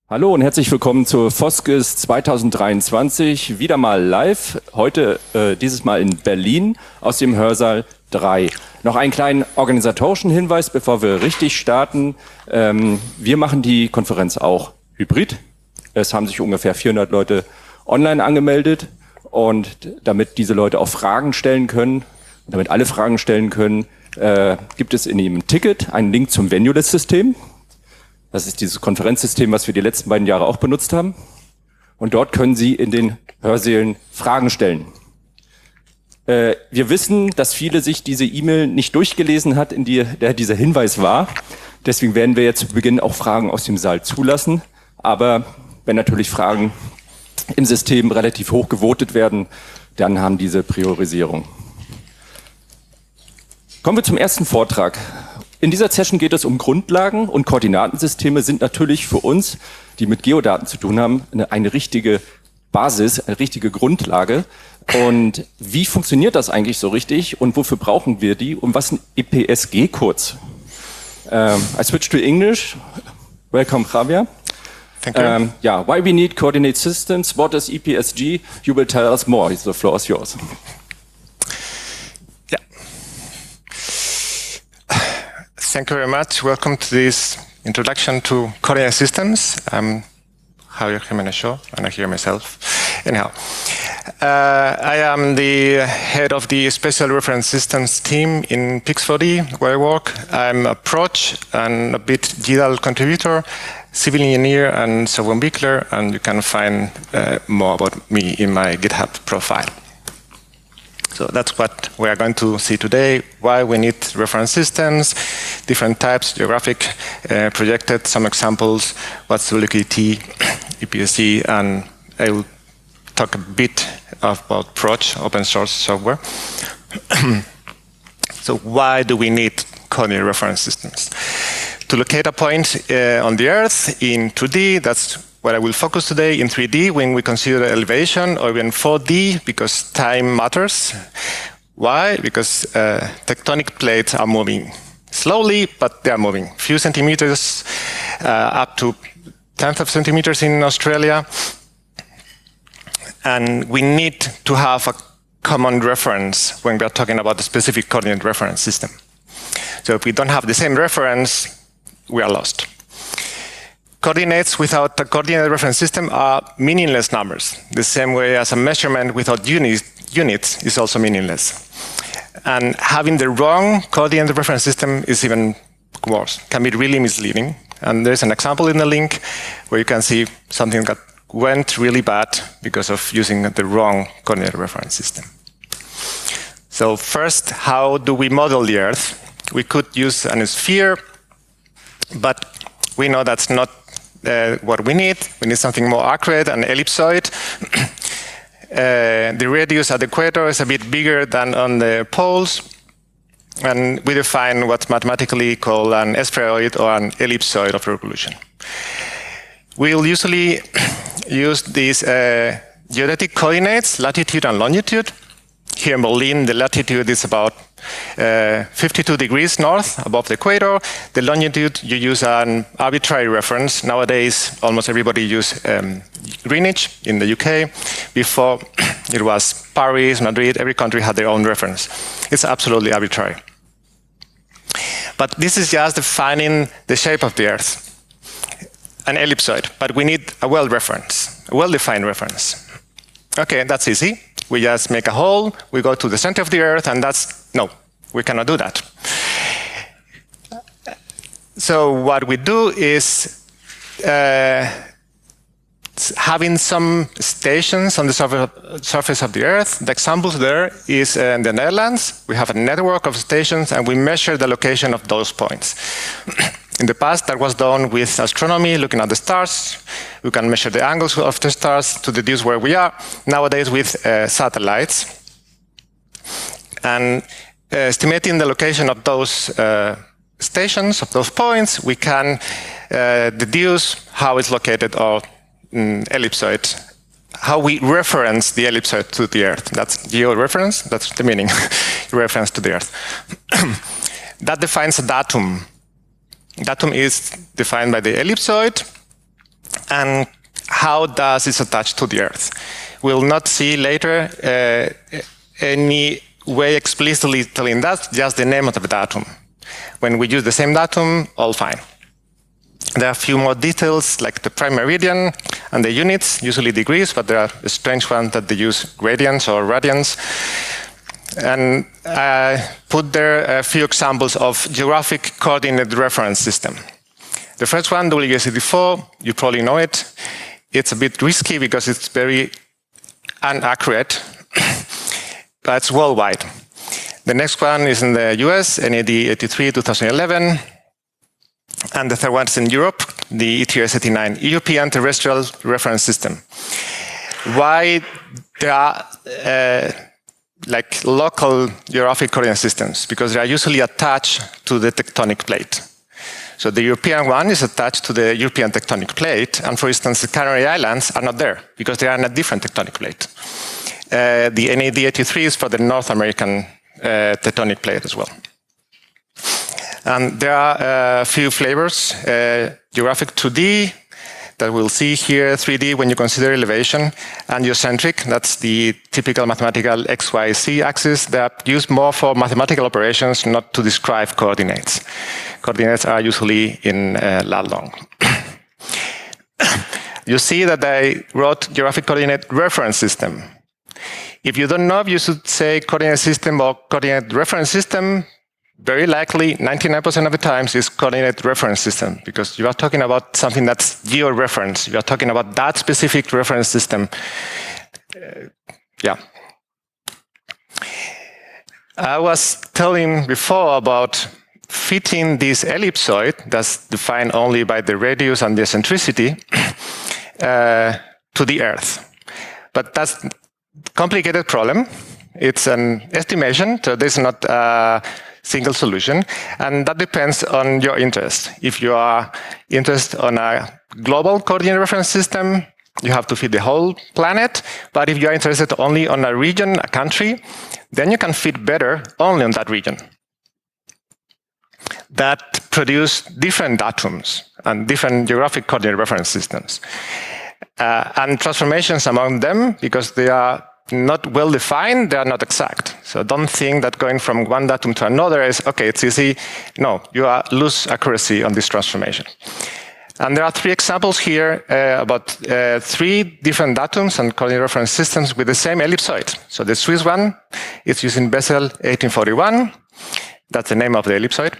Hallo und herzlich willkommen zur Foskes 2023, wieder mal live, heute dieses Mal in Berlin aus dem Hörsaal 3. Noch einen kleinen organisatorischen Hinweis, bevor wir richtig starten. Wir machen die Konferenz auch hybrid. Es haben sich ungefähr 400 Leute online angemeldet und damit diese Leute auch Fragen stellen können, damit alle Fragen stellen können, gibt es in Ihrem Ticket einen Link zum Venulist-System. Das ist dieses Konferenzsystem, was wir die letzten beiden Jahre auch benutzt haben. Und dort können Sie in den Hörsälen Fragen stellen. Wir wissen, dass viele sich diese E-Mail nicht durchgelesen hat, in der dieser Hinweis war. Deswegen werden wir jetzt zu Beginn auch Fragen aus dem Saal zulassen. Aber wenn natürlich Fragen im System relativ hoch gewotet werden, dann haben diese Priorisierung. Kommen wir zum ersten Vortrag. In dieser Session geht es um Grundlagen und Koordinatensysteme sind natürlich für uns, die mit Geodaten zu tun haben, eine richtige Basis, eine richtige Grundlage. Und wie funktioniert das eigentlich so richtig und wofür brauchen wir die und was ist ein EPSG kurz? I switch to English. Welcome, Javier. Thank you. Yeah, why we need coordinate systems? What is EPSG? You will tell us more. The floor is yours. Thank you very much. Welcome to this introduction to coordinate systems. I'm Javier Jimenez Shaw, and I hear myself. Anyhow, I am the head of the Special Reference Systems team in Pix4D, where I work. I'm a Proch and a bit GDAL contributor, civil engineer, and software entwickler, and you can find more about me in my GitHub profile. So that's what we are going to see today, why we need reference systems, different types, geographic, projected, some examples, what's liquidity, EPSG, and I will talk a bit about Proch, open source software. So why do we need coordinate reference systems? To locate a point on the Earth in 2D, that's what I will focus today. In 3D, when we consider elevation, or even 4D, because time matters. Why? Because tectonic plates are moving slowly, but they are moving. Few centimeters, up to tenths of centimeters in Australia. And we need to have a common reference when we are talking about a specific coordinate reference system. So if we don't have the same reference, we are lost. Coordinates without a coordinate reference system are meaningless numbers, the same way as a measurement without units is also meaningless. And having the wrong coordinate reference system is even worse, can be really misleading. And there's an example in the link where you can see something that went really bad because of using the wrong coordinate reference system. So first, how do we model the Earth? We could use a sphere, but we know that's not what we need. We need something more accurate, an ellipsoid. The radius at the equator is a bit bigger than on the poles. And we define what's mathematically called an spheroid or an ellipsoid of revolution. We'll usually use these geodetic coordinates, latitude and longitude. Here in Berlin, the latitude is about 52 degrees north above the equator. The longitude, you use an arbitrary reference. Nowadays, almost everybody uses Greenwich in the UK. Before, it was Paris, Madrid, every country had their own reference. It's absolutely arbitrary. But this is just defining the shape of the Earth, an ellipsoid. But we need a well-defined reference. Okay, that's easy. We just make a hole, we go to the center of the Earth, and no, we cannot do that. So what we do is having some stations on the surface of the Earth. The examples there is in the Netherlands. We have a network of stations, and we measure the location of those points. In the past, that was done with astronomy, looking at the stars. We can measure the angles of the stars to deduce where we are. Nowadays, with satellites. And estimating the location of those stations, of those points, we can deduce how it's located our ellipsoid, how we reference the ellipsoid to the Earth. That's georeference, that's the meaning, reference to the Earth. That defines a datum. Datum is defined by the ellipsoid, And how does this attach to the Earth? We'll not see later any way explicitly telling that, just the name of the datum. When we use the same datum, all fine. There are a few more details, like the prime meridian and the units, usually degrees, but there are strange ones that they use gradients or radians. And I put there a few examples of geographic coordinate reference system. The first one, WSET4, you probably know it. It's a bit risky because it's very inaccurate, but it's worldwide. The next one is in the US, NAD 83 2011. And the third one is in Europe, the ETRS 89, European Terrestrial Reference System. Why there are like local geographic coordinate systems? Because they are usually attached to the tectonic plate. So the European one is attached to the European tectonic plate, and for instance, the Canary Islands are not there because they are on a different tectonic plate. The NAD 83 is for the North American tectonic plate as well. And there are a few flavors, geographic 2D, that we'll see here, 3D when you consider elevation, and geocentric, that's the typical mathematical X, Y, Z axis that are used more for mathematical operations, not to describe coordinates. Coordinates are usually in lat long. You see that I wrote geographic coordinate reference system. If you don't know if you should say coordinate system or coordinate reference system, very likely 99% of the times is coordinate reference system, because you are talking about something that's geo-reference. You are talking about that specific reference system. Yeah. I was telling before about fitting this ellipsoid, that's defined only by the radius and the eccentricity, to the Earth. But that's a complicated problem. It's an estimation, so there's not a single solution, and that depends on your interest. If you are interested on a global coordinate reference system, you have to fit the whole planet. But if you are interested only on a region, a country, then you can fit better only on that region. That produce different datums and different geographic coordinate reference systems. And transformations among them, because they are not well defined, they are not exact. So don't think that going from one datum to another is, okay, it's easy. No, you lose accuracy on this transformation. And there are three examples here about three different datums and coordinate reference systems with the same ellipsoid. So the Swiss one is using Bessel 1841. That's the name of the ellipsoid.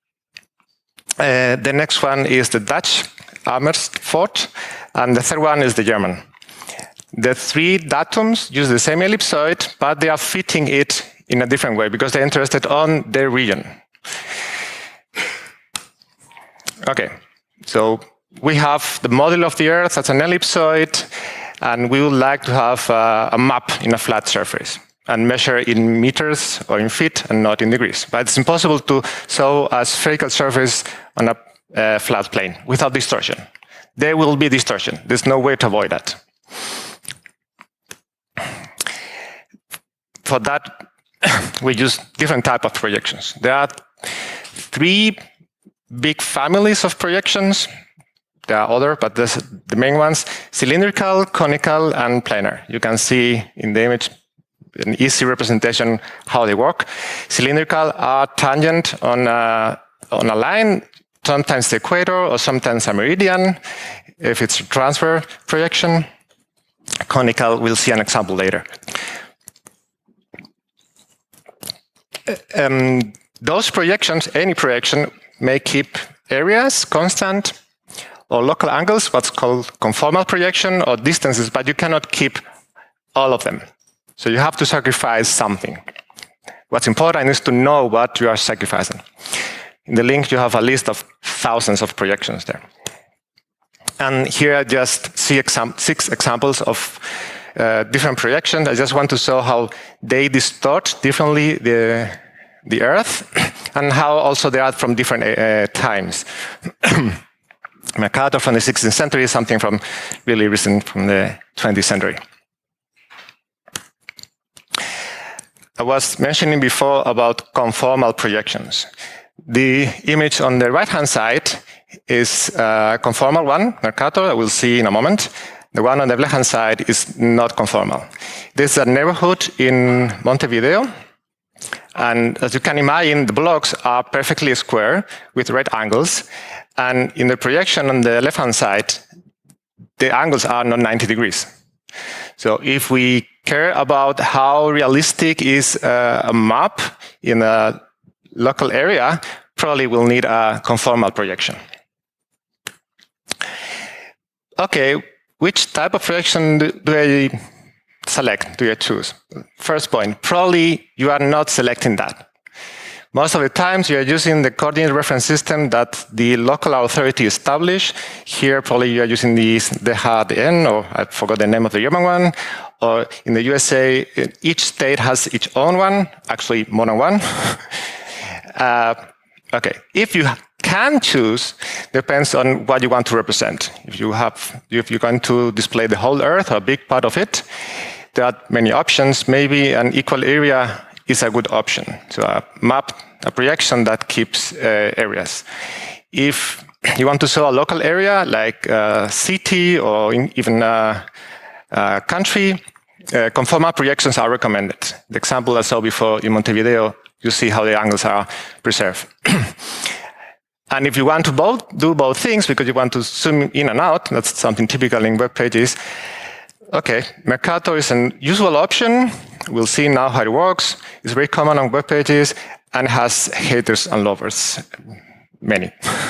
The next one is the Dutch Amersfoort, and the third one is the German. The three datums use the same ellipsoid, but they are fitting it in a different way because they're interested on their region. Okay, so we have the model of the Earth as an ellipsoid, and we would like to have a map in a flat surface and measure in meters or in feet and not in degrees. But it's impossible to show a spherical surface on a flat plane without distortion. There will be distortion. There's no way to avoid that. For that, we use different types of projections. There are three big families of projections. There are other, but the main ones: cylindrical, conical, and planar. You can see in the image an easy representation how they work. Cylindrical are tangent on a line, sometimes the equator or sometimes a meridian, if it's a transfer projection. Conical, we'll see an example later. Those projections, any projection, may keep areas constant or local angles, what's called conformal projection, or distances, but you cannot keep all of them. So you have to sacrifice something. What's important is to know what you are sacrificing. In the link, you have a list of thousands of projections there. And here I just see 6 examples of different projections. I just want to show how they distort differently the Earth, and how also they are from different times. Mercator from the 16th century, something from really recent, from the 20th century. I was mentioning before about conformal projections. The image on the right-hand side is a conformal one, Mercator, I will see in a moment. The one on the left-hand side is not conformal. This is a neighborhood in Montevideo. And as you can imagine, the blocks are perfectly square with right angles. And in the projection on the left-hand side, the angles are not 90 degrees. So if we care about how realistic is a map in a local area, probably we'll need a conformal projection. Okay, which type of projection do I select, do you choose? First point, probably you are not selecting that. Most of the times you are using the coordinate reference system that the local authority established. Here probably you are using the DHDN, or I forgot the name of the German one. Or in the USA, each state has its own one, actually more than one. Okay, if you can choose, depends on what you want to represent. If you're going to display the whole Earth or a big part of it, there are many options. Maybe an equal area is a good option. So a map, a projection that keeps areas. If you want to show a local area, like a city or even a country, conformal projections are recommended. The example I saw before in Montevideo, you see how the angles are preserved. And if you want to do both things, because you want to zoom in and out, that's something typical in web pages. Okay, Mercator is an usual option. We'll see now how it works. It's very common on web pages and has haters and lovers, many.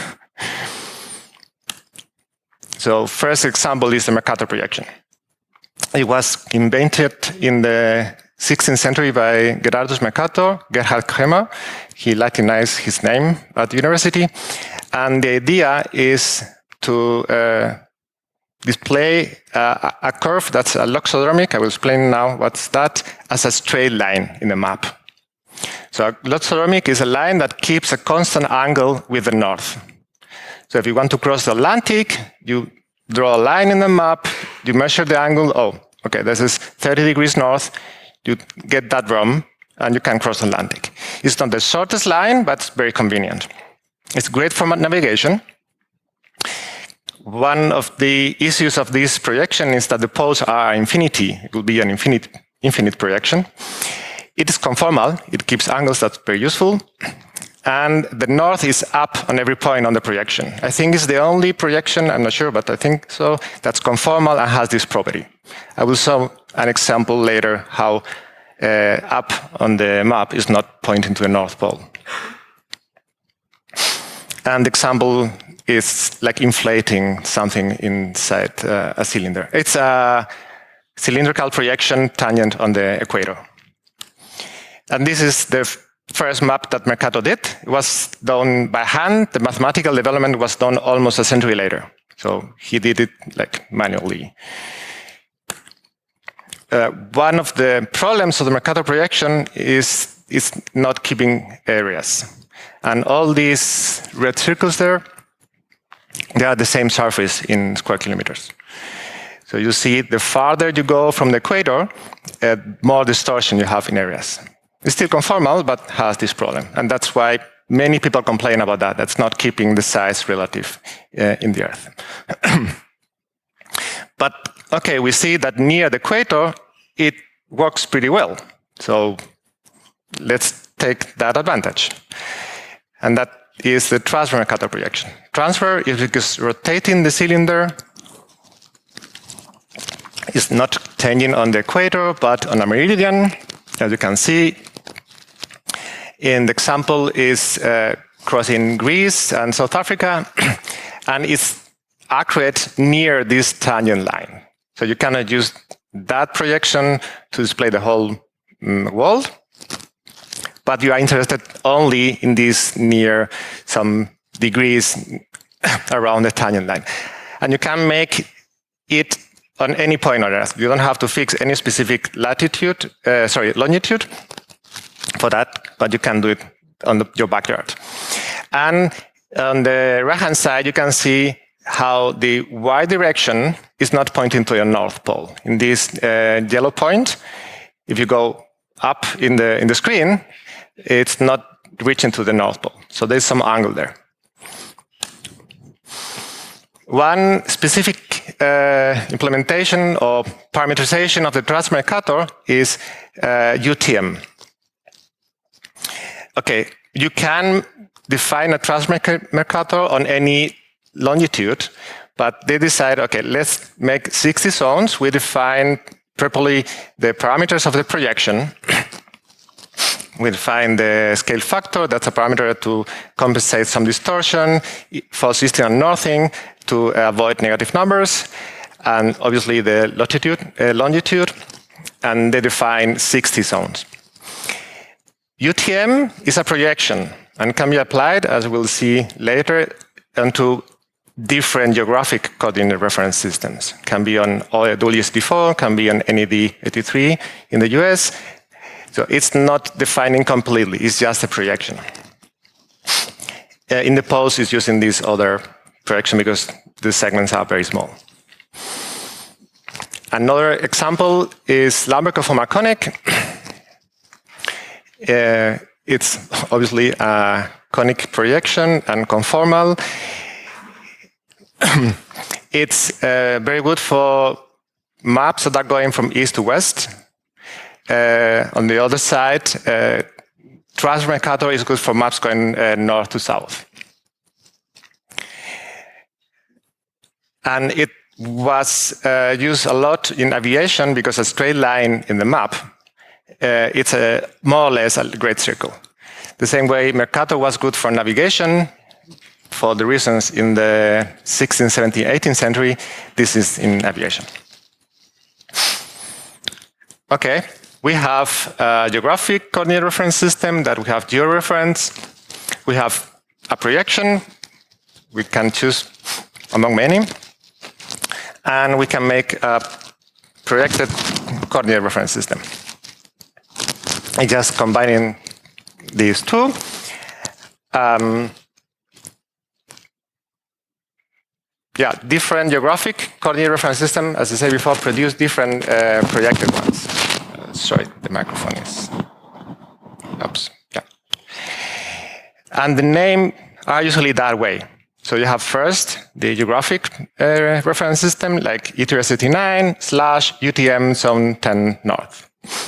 So first example is the Mercator projection. It was invented in the 16th century by Gerhardus Mercator, Gerhard Kremer. He Latinized his name at the university. And the idea is to display a curve that's a loxodromic. I will explain now what's that, as a straight line in the map. So a loxodromic is a line that keeps a constant angle with the north. So if you want to cross the Atlantic, you draw a line in the map, you measure the angle, oh, okay, this is 30 degrees north, you get that ROM, and you can cross the Atlantic. It's not the shortest line, but it's very convenient. It's great for navigation. One of the issues of this projection is that the poles are infinity. It will be an infinite projection. It is conformal. It keeps angles. That's very useful. And the north is up on every point on the projection. I think it's the only projection, I'm not sure, but I think so, that's conformal and has this property. I will show an example later how up on the map is not pointing to the North Pole. And the example is like inflating something inside a cylinder. It's a cylindrical projection tangent on the equator. And this is the first map that Mercator did. It was done by hand. The mathematical development was done almost a century later. So he did it like manually. One of the problems of the Mercator projection is not keeping areas. And all these red circles there, they are the same surface in square kilometers. So you see, the farther you go from the equator, more distortion you have in areas. It's still conformal, but has this problem. And that's why many people complain about that. That's not keeping the size relative in the Earth. But, okay, we see that near the equator, it works pretty well. So let's take that advantage. And that is the transverse Mercator projection. Transverse is because rotating the cylinder is not tangent on the equator, but on a meridian. As you can see, in the example is crossing Greece and South Africa, and it's accurate near this tangent line. So you cannot use that projection to display the whole world, but you are interested only in this near some degrees around the tangent line. And you can make it on any point on Earth. You don't have to fix any specific longitude for that, but you can do it on your backyard. And on the right-hand side, you can see how the y direction is not pointing to your North Pole. In this yellow point, if you go up in the screen, it's not reaching to the North Pole. So there's some angle there. One specific implementation or parameterization of the transfer Mercator is UTM. Okay, you can define a transfer Mercator on any longitude, but they decide, okay, let's make 60 zones. We define properly the parameters of the projection. We define the scale factor, that's a parameter to compensate some distortion, false easting and northing to avoid negative numbers, and obviously the longitude, and they define 60 zones. UTM is a projection and can be applied, as we'll see later, onto different geographic coordinate reference systems. Can be on WSD4, can be on NED83 in the US. So it's not defining completely, it's just a projection. In the post, it's using this other projection because the segments are very small. Another example is Lamberkoff-O'Marconic. It's obviously a conic projection and conformal. It's very good for maps that are going from east to west. On the other side, transfer Mercator is good for maps going north to south. And it was used a lot in aviation because a straight line in the map, it's more or less a great circle. The same way Mercator was good for navigation, for the reasons in the 16th, 17th, 18th century, this is in aviation. Okay. We have a geographic coordinate reference system that we have georeference. We have a projection. We can choose among many. And we can make a projected coordinate reference system. I just combining these two. Different geographic coordinate reference system, as I said before, produce different projected ones. Sorry, the microphone is. Oops. Yeah. And the name are usually that way. So you have first the geographic reference system like ETRS-89/UTM zone 10 north.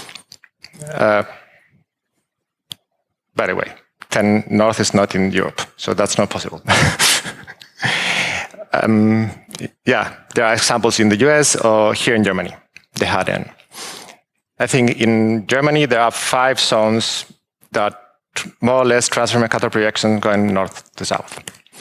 By the way, 10 north is not in Europe, so that's not possible. There are examples in the US or here in Germany, the HDN. I think in Germany, there are 5 zones that more or less transfer Mercator projection going north to south.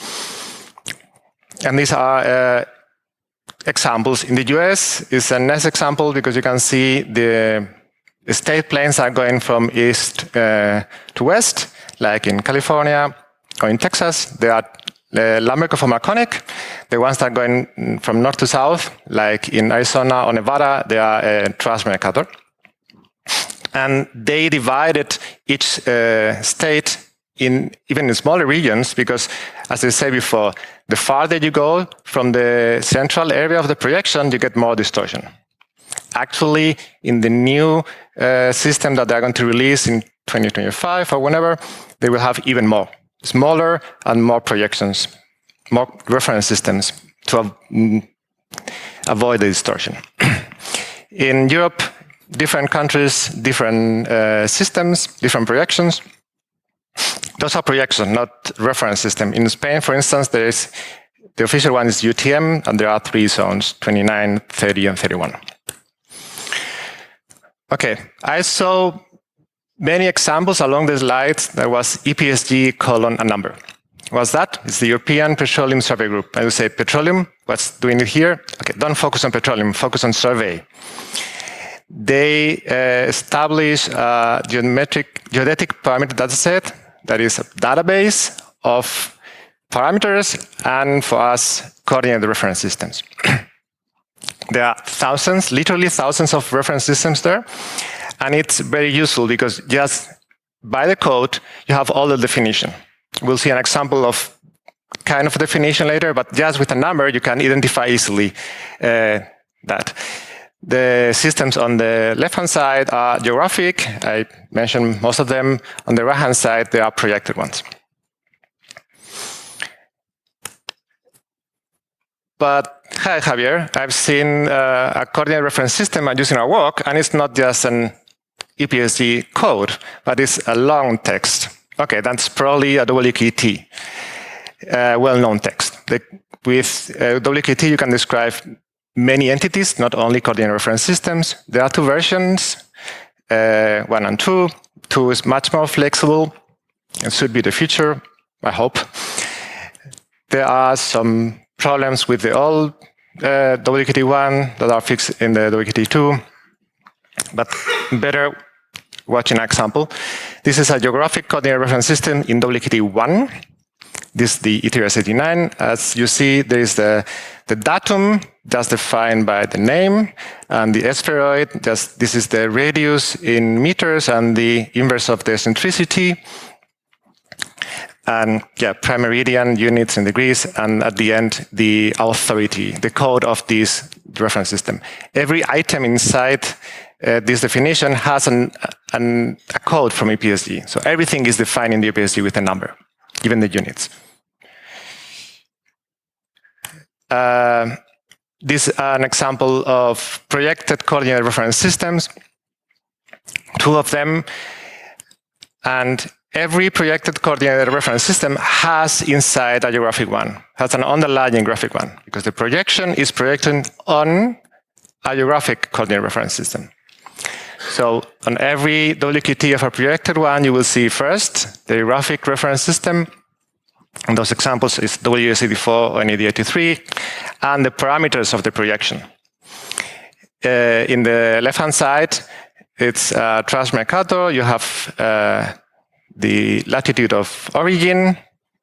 And these are examples. In the US, it's a nice example because you can see the state planes are going from east to west, like in California or in Texas. They are Lamberkoff-O'Marconic. The ones that are going from north to south, like in Arizona or Nevada, they are transfer Mercator. And they divided each state in even in smaller regions because, as I said before, the farther you go from the central area of the projection, you get more distortion. Actually, in the new system that they're going to release in 2025 or whenever, they will have even more, smaller and more projections, more reference systems to avoid the distortion. In Europe, different countries, different systems, different projections. Those are projections, not reference system. In Spain, for instance, there is the official one is UTM, and there are 3 zones, 29, 30, and 31. Okay, I saw many examples along the slides. There was EPSG : a number. What's that? It's the European Petroleum Survey Group. I would say petroleum, what's doing it here? Okay, don't focus on petroleum, focus on survey. They establish a geodetic parameter dataset that is a database of parameters and, for us, coordinate reference systems. There are thousands, literally thousands of reference systems there. And it's very useful because just by the code, you have all the definition. We'll see an example of kind of definition later, but just with a number, you can identify easily that. The systems on the left-hand side are geographic. I mentioned most of them. On the right-hand side, they are projected ones. but hi, Javier, I've seen a coordinate reference system I'm using at work, and it's not just an ePSG code, but it's a long text. Okay, that's probably a WKT, well-known text. With WKT, you can describe many entities, not only coordinate reference systems. There are two versions, 1 and 2. 2 is much more flexible. It should be the future, I hope. There are some problems with the old WKT1 that are fixed in the WKT2, but better watch an example. This is a geographic coordinate reference system in WKT1. This is the ETRS-89. As you see, there is the datum, that's defined by the name, and the spheroid, this is the radius in meters and the inverse of the eccentricity. And yeah, prime meridian, units in degrees, and at the end, the authority, the code of this reference system. Every item inside this definition has a code from ePSG. So everything is defined in the ePSG with a number, even the units. This is an example of projected coordinate reference systems, 2 of them, and every projected coordinate reference system has inside a geographic one, has an underlying graphic one, because the projection is projected on a geographic coordinate reference system. So on every WKT of a projected one, you will see first the graphic reference system. And those examples is WSED4 or NED83, and the parameters of the projection. In the left-hand side, it's Trash Mercator. You have the latitude of origin,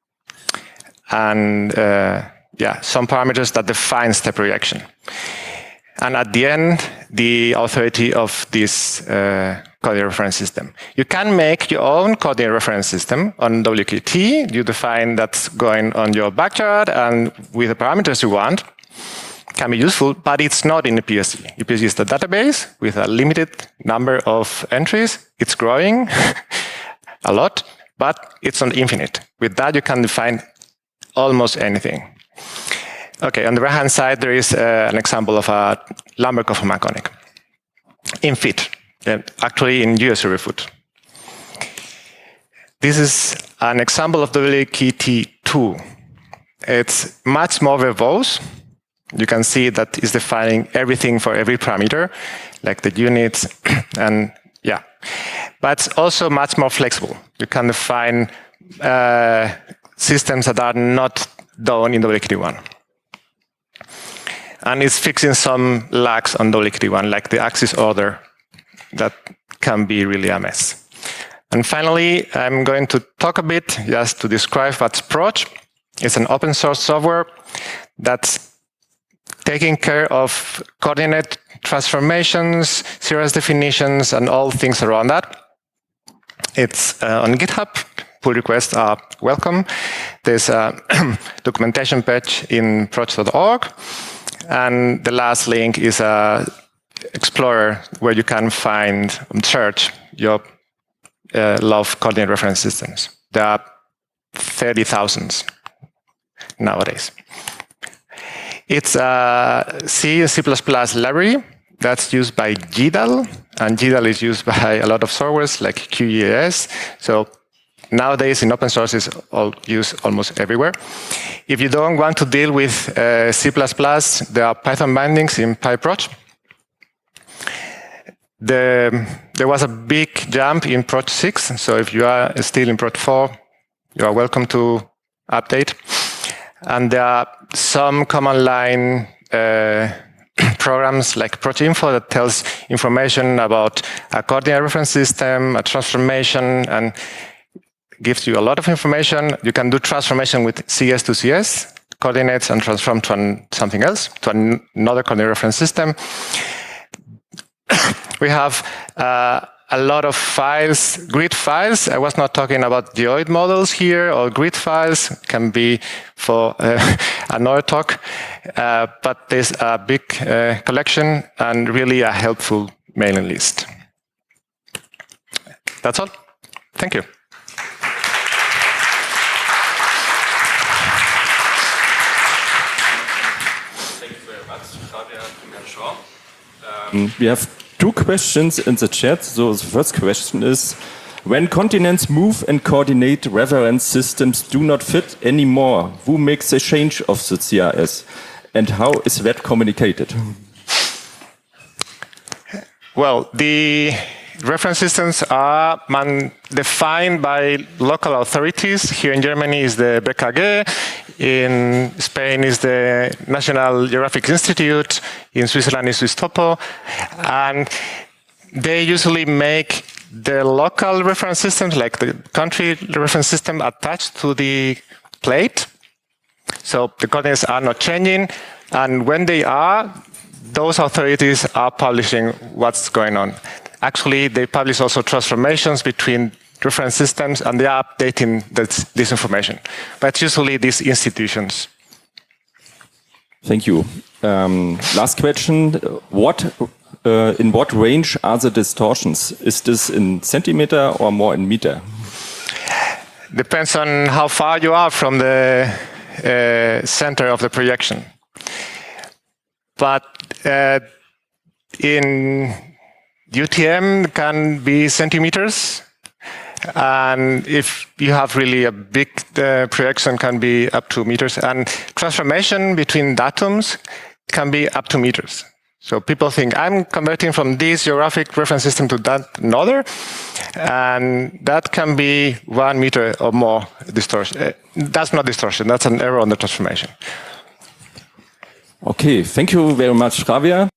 and some parameters that defines the projection. And at the end, the authority of this coordinate reference system. You can make your own coordinate reference system on WKT. You define that's going on your backyard, and with the parameters you want, can be useful, but it's not in ePSG. ePSG is the database with a limited number of entries. It's growing a lot, but it's not infinite. With that, you can define almost anything. Okay, on the right-hand side, there is an example of a Lambert-Koffel conic in feet, actually in US square foot. This is an example of WKT2. It's much more verbose. You can see that it's defining everything for every parameter, like the units, and but it's also much more flexible. You can define systems that are not done in WKT1. And it's fixing some lags on WKT1, like the axis order, that can be really a mess. And finally, I'm going to talk a bit just to describe what's Proch. It's an open source software that's taking care of coordinate transformations, series definitions, and all things around that. It's on GitHub. Pull requests are welcome. There's a documentation page in proch.org. And the last link is a Explorer where you can find and search your love coordinate reference systems. There are 30,000 nowadays. It's a C and C++ library that's used by GDAL, and GDAL is used by a lot of softwares like QGIS. So nowadays in open source is used almost everywhere. If you don't want to deal with C++, there are Python bindings in PyProch. There was a big jump in Proch 6, so if you are still in Proch 4, you are welcome to update. And there are some command line programs like ProchInfo that tells information about a coordinate reference system, a transformation, and gives you a lot of information. You can do transformation with CS to CS, coordinates, and transform to something else, to another coordinate reference system. We have a lot of files, grid files. I was not talking about geoid models here, or grid files can be for another talk, but there's a big collection and really a helpful mailing list. That's all. Thank you. We have two questions in the chat. So the first question is, when continents move and coordinate reference systems do not fit anymore, who makes a change of the CRS? And how is that communicated? Well, the reference systems are defined by local authorities. Here in Germany is the BKG, in Spain is the National Geographic Institute, in Switzerland is SwissTopo, and they usually make the local reference systems, like the country reference system, attached to the plate. So the coordinates are not changing, and when they are, those authorities are publishing what's going on. Actually, they publish also transformations between reference systems, and they are updating this information. But usually these institutions. Thank you. Last question. In what range are the distortions? Is this in centimeter or more in meter? Depends on how far you are from the center of the projection. But in UTM can be centimeters, and if you have really a big projection, can be up to meters, and transformation between datums can be up to meters. So people think I'm converting from this geographic reference system to that another, and that can be 1 meter or more distortion. That's not distortion, that's an error on the transformation. Okay, thank you very much, Javier.